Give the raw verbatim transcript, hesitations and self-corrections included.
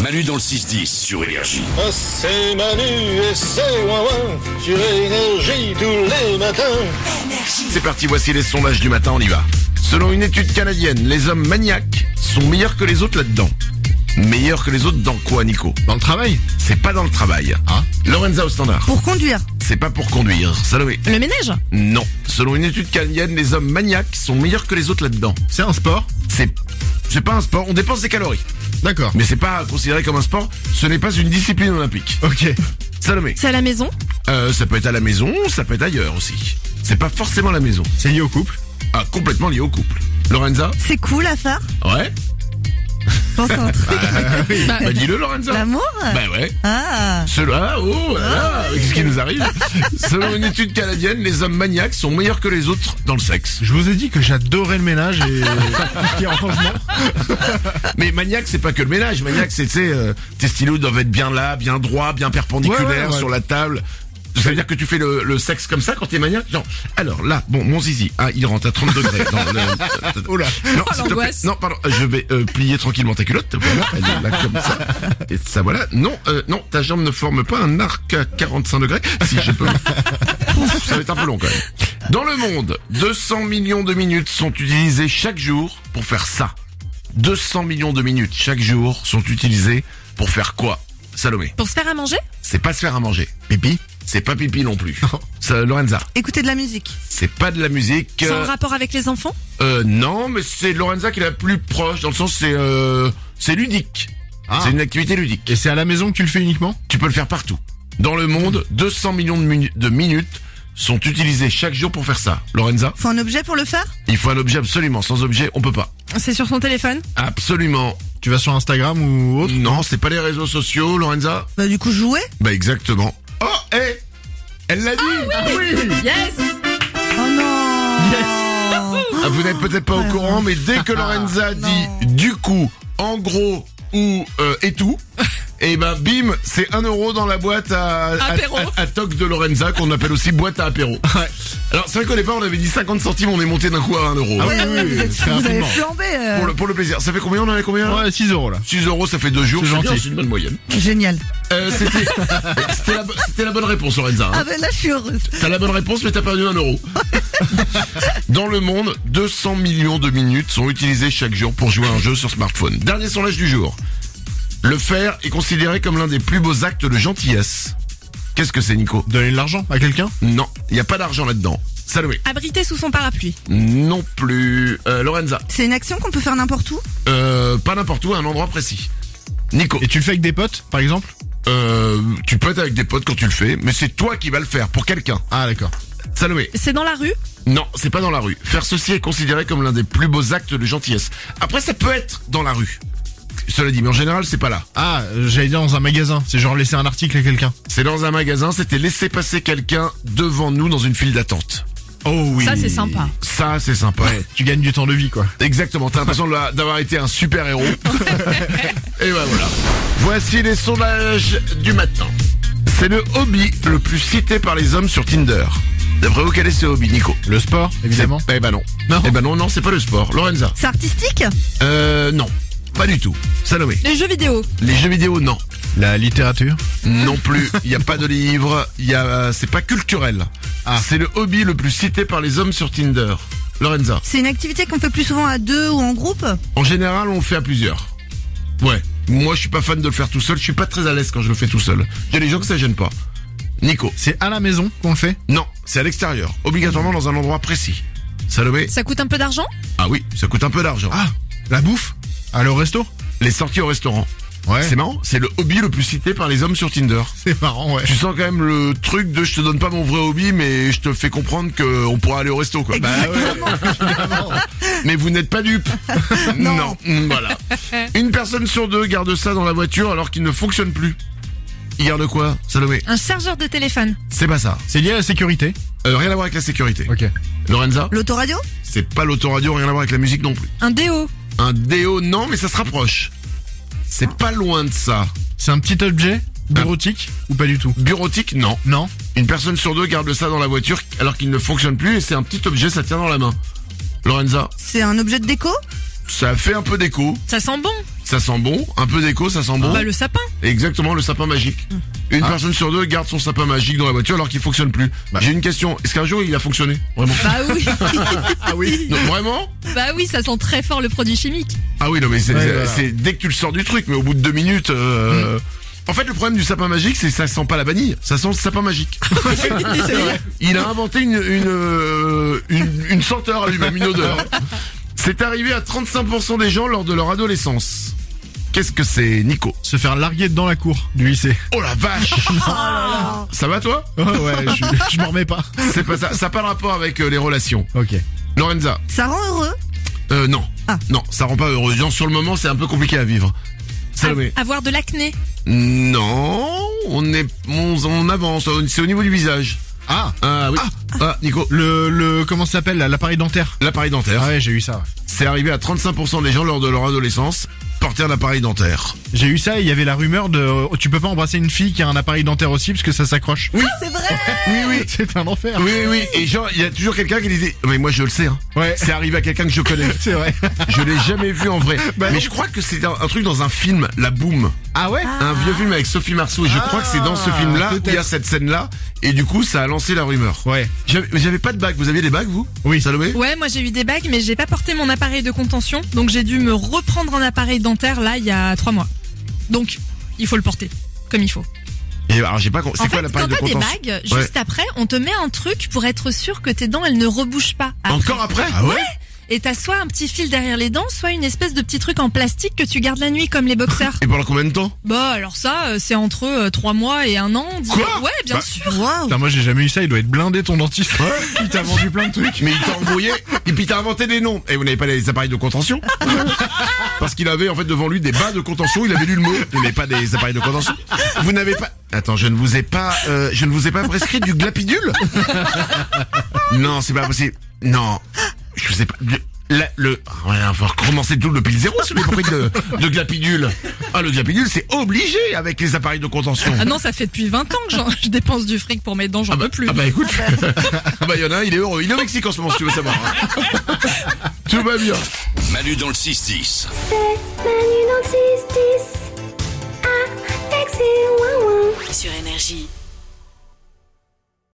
Manu dans le six dix sur Énergie. Ah, c'est Manu et c'est Wawan sur Énergie tous les matins. C'est parti, voici les sondages du matin, on y va. Selon une étude canadienne, les hommes maniaques sont meilleurs que les autres là-dedans. Meilleurs que les autres dans quoi, Nico? Dans le travail? C'est pas dans le travail. Ah. Lorenza au standard. Pour conduire. C'est pas pour conduire. Salomé. Le ménage? Non. Selon une étude canadienne, les hommes maniaques sont meilleurs que les autres là-dedans. C'est un sport? C'est, c'est pas un sport, on dépense des calories. D'accord. Mais c'est pas considéré comme un sport, ce n'est pas une discipline olympique. Ok. Salomé. C'est à la maison? Euh, ça peut être à la maison, ça peut être ailleurs aussi. C'est pas forcément la maison. C'est lié au couple? Ah, complètement lié au couple. Lorenza? C'est cool à faire. Ouais. Pense à un truc. Bah, bah dis-le, Lorenza. L'amour. Bah ouais. Ah. Selon, ah, oh là là, qu'est-ce qui nous arrive? Selon une étude canadienne, les hommes maniaques sont meilleurs que les autres dans le sexe. Je vous ai dit que j'adorais le ménage et tout ce qui est en changement. Mais maniaque, c'est pas que le ménage. Maniaque, c'est, tu sais, euh, tes stylos doivent être bien là, bien droits, bien perpendiculaires Ouais, ouais, ouais. sur la table. Ça veut dire que tu fais le, le sexe comme ça quand t'es maniaque? Non. Alors là, bon, mon zizi, ah, il rentre à trente degrés. Non, le- Oh là. non, Oh, s'il te plaît. l'angoisse. Non, pardon, je vais euh, plier tranquillement ta culotte. Voilà, elle est là comme ça. Et ça, voilà. Non, euh, non, ta jambe ne forme pas un arc à quarante-cinq degrés. Si je peux. Ouf, ça va être un peu long quand même. Dans le monde, deux cents millions de minutes sont utilisées chaque jour pour faire ça. deux cents millions de minutes chaque jour sont utilisées pour faire quoi, Salomé? Pour se faire à manger? C'est pas se faire à manger. Pipi? C'est pas pipi non plus. Ça, Lorenza, Écouter de la musique. c'est pas de la musique. C'est euh, en rapport avec les enfants? Euh, non, mais c'est Lorenza qui est la plus proche, dans le sens c'est euh, c'est ludique. Ah. C'est une activité ludique. Et c'est à la maison que tu le fais uniquement? Tu peux le faire partout. Dans le monde, deux cents millions de, minu- de minutes sont utilisées chaque jour pour faire ça. Lorenza, Faut un objet pour le faire. il faut un objet absolument. Sans objet, on peut pas. C'est sur son téléphone? Absolument. Tu vas sur Instagram ou autre? Non, c'est pas les réseaux sociaux, Lorenza. Bah du coup jouer. Bah exactement. Oh, hé, elle l'a dit. Ah oui. Yes! Oh non. Ah, vous n'êtes peut-être pas au courant, mais dès que Lorenza dit du coup, en gros ou euh, et tout, et ben bim, c'est un euro dans la boîte à, à, Apéro. à, à toc de Lorenza, qu'on appelle aussi boîte à apéro. Ouais. Alors c'est vrai qu'au départ on avait dit cinquante centimes, on est monté d'un coup à un euro. Ah oui, Ouais, oui, ouais, oui, vous, êtes- très vous avez rapidement. flambé. euh. Pour le, pour le plaisir. Ça fait combien, on en a combien là? Ouais, six euros là. six euros, ça fait deux jours. C'est gentil. bien, c'est une bonne moyenne. Génial. Euh, c'était, c'était, la, bo- c'était la bonne réponse, Lorenza. Hein. Ah ben là je suis heureuse. T'as la bonne réponse, mais t'as perdu un euro. Dans le monde, deux cents millions de minutes sont utilisées chaque jour pour jouer à un jeu sur smartphone. Dernier sondage du jour. Le faire est considéré comme l'un des plus beaux actes de gentillesse. Qu'est-ce que c'est, Nico? Donner de l'argent à quelqu'un? Non, il n'y a pas d'argent là-dedans. Salomé. Abrité sous son parapluie? Non plus. Euh, Lorenza. C'est une action qu'on peut faire n'importe où. Euh, pas n'importe où, à un endroit précis. Nico. Et tu le fais avec des potes, par exemple? Euh, tu peux être avec des potes quand tu le fais, mais c'est toi qui vas le faire, pour quelqu'un. Ah d'accord. Salomé. C'est dans la rue? Non, c'est pas dans la rue. Faire ceci est considéré comme l'un des plus beaux actes de gentillesse. Après, ça peut être dans la rue. Cela dit, mais en général, c'est pas là. Ah, euh, j'allais dire dans un magasin. C'est genre laisser un article à quelqu'un. C'est dans un magasin, c'était laisser passer quelqu'un devant nous dans une file d'attente. Oh oui. Ça, c'est sympa. Ça, c'est sympa. Ouais, tu gagnes du temps de vie quoi. Exactement, t'as l'impression de la- d'avoir été un super héros. Et ben voilà. Voici les sondages du matin. C'est le hobby le plus cité par les hommes sur Tinder. D'après vous, quel est ce hobby, Nico? Le sport, évidemment. Eh ben non. Non. Eh ben non, non, c'est pas le sport. Lorenza? C'est artistique. Euh, non. Pas du tout. Salomé? Les jeux vidéo? Les jeux vidéo, non. La littérature. Non plus. Il y a pas de livre. Il y a, euh, c'est pas culturel. Ah. C'est le hobby le plus cité par les hommes sur Tinder. Lorenza? C'est une activité qu'on fait plus souvent à deux ou en groupe. En général, on le fait à plusieurs. Ouais. Moi, je suis pas fan de le faire tout seul. Je suis pas très à l'aise quand je le fais tout seul. Il y a des gens que ça gêne pas. Nico? C'est à la maison qu'on le fait? Non, c'est à l'extérieur. Obligatoirement dans un endroit précis. Salomé? Ça coûte un peu d'argent? Ah oui, ça coûte un peu d'argent. Ah, la bouffe? Aller au resto? Les sorties au restaurant. Ouais. C'est marrant, c'est le hobby le plus cité par les hommes sur Tinder. C'est marrant, ouais. Tu sens quand même le truc de je te donne pas mon vrai hobby, mais je te fais comprendre qu'on pourra aller au resto, quoi. Bah ouais. Mais vous n'êtes pas dupe. Non. Mm, Voilà. Une personne sur deux garde ça dans la voiture alors qu'il ne fonctionne plus. Il garde quoi, Salomé? Un chargeur de téléphone? C'est pas ça. C'est lié à la sécurité? Euh, rien à voir avec la sécurité. Ok. Lorenza? L'autoradio. C'est pas l'autoradio, rien à voir avec la musique non plus. Un déo? Un déo, non, mais ça se rapproche. C'est pas loin de ça. C'est un petit objet bureautique ou pas du tout? Bureautique, non. Non. Une personne sur deux garde ça dans la voiture alors qu'il ne fonctionne plus et c'est un petit objet, ça tient dans la main. Lorenza? C'est un objet de déco. Ça fait un peu d'écho. Ça sent bon? ça sent bon. Un peu d'écho, ça sent bon. Bah, le sapin. Exactement, le sapin magique. Une Ah. personne sur deux garde son sapin magique dans la voiture alors qu'il fonctionne plus. J'ai une question, est-ce qu'un jour il a fonctionné? Vraiment? Bah oui. Ah oui. Non, vraiment? Bah oui, ça sent très fort le produit chimique. Ah oui, non mais c'est Ouais, c'est- voilà. c'est dès que tu le sors du truc, mais au bout de deux minutes... Euh... En fait, le problème du sapin magique, c'est que ça sent pas la vanille, ça sent le sapin magique. Il a inventé une, une, euh, une, une senteur à lui-même, une odeur. C'est arrivé à trente-cinq pour cent des gens lors de leur adolescence. Qu'est-ce que c'est, Nico? Se faire larguer dans la cour du lycée. Oh la vache! Ça va toi? Oh, ouais, je, je m'en remets pas. C'est pas ça, ça n'a pas de rapport avec euh, les relations. Ok. Lorenza? Ça rend heureux. Euh, non. Ah. Non, ça rend pas heureux. Genre, sur le moment, c'est un peu compliqué à vivre. Salomé? A- Avoir de l'acné. Non, on est, on, on avance, c'est au niveau du visage. Ah, Ah oui. Ah, Nico, le, le, comment ça s'appelle là, l'appareil dentaire. l'appareil dentaire. Ah ouais, j'ai eu ça. Ouais. C'est arrivé à trente-cinq pour cent des gens lors de leur adolescence porter un appareil dentaire. J'ai eu ça et il y avait la rumeur de, oh, tu peux pas embrasser une fille qui a un appareil dentaire aussi parce que ça s'accroche. Oui, C'est vrai. Oui, oui. c'est un enfer. Oui, oui, oui. Et genre, il y a toujours quelqu'un qui disait, mais moi je le sais, hein. Ouais. C'est arrivé à quelqu'un que je connais. C'est vrai. Je l'ai jamais vu en vrai. Bah mais non. je crois que c'est un, un truc dans un film, La Boum. Ah ouais? Un vieux film avec Sophie Marceau. Et je crois que c'est dans ce film-là où il y a peut-être. cette scène-là. Et du coup, ça a lancé la rumeur. Ouais. J'avais, j'avais pas de bague. Vous aviez des bagues, vous? Oui. Salomé? Ouais, moi j'ai eu des bagues, mais j'ai pas porté mon appareil de contention, donc j'ai dû me reprendre un appareil dentaire là il y a trois mois. Donc, il faut le porter comme il faut. Et alors, j'ai pas, con- c'est En quoi fait, l'appareil quand de t'as des contention? bagues, Ouais. juste après, on te met un truc pour être sûr que tes dents elles ne rebougent pas. Après. Encore après? Ah ouais? Et t'as soit un petit fil derrière les dents, soit une espèce de petit truc en plastique que tu gardes la nuit comme les boxeurs. Et pendant combien de temps? Bah alors ça, euh, c'est entre euh, trois mois et un an. dis- Quoi Ouais, bien Bah, sûr. Waouh. Putain, moi j'ai jamais eu ça, il doit être blindé ton dentiste. Il t'a vendu plein de trucs. Mais il t'a embrouillé, et puis t'as inventé des noms. Et vous n'avez pas les appareils de contention? Parce qu'il avait en fait devant lui des bas de contention, il avait lu le mot. Vous n'avez pas des appareils de contention? Vous n'avez pas... Attends, je ne vous ai pas... euh, je ne vous ai pas prescrit du glapidule? Non, c'est pas possible. Non. Je vous ai pas... La, le... Ouais, il va falloir recommencer tout depuis le zéro sur les prix de, de glapidule. Ah, le glapidule, c'est obligé avec les appareils de contention. Ah non, ça fait depuis vingt ans que j'en- je dépense du fric pour mes dents, j'en Ah bah, peux plus. ah bah écoute, ah bah il y en a un, il est heureux. Il est au Mexique en ce moment, si tu veux savoir. hein. Tout va bien. Manu dans le six dix. Manu dans le six dix. Avec ses ouin-ouin. Sur Énergie.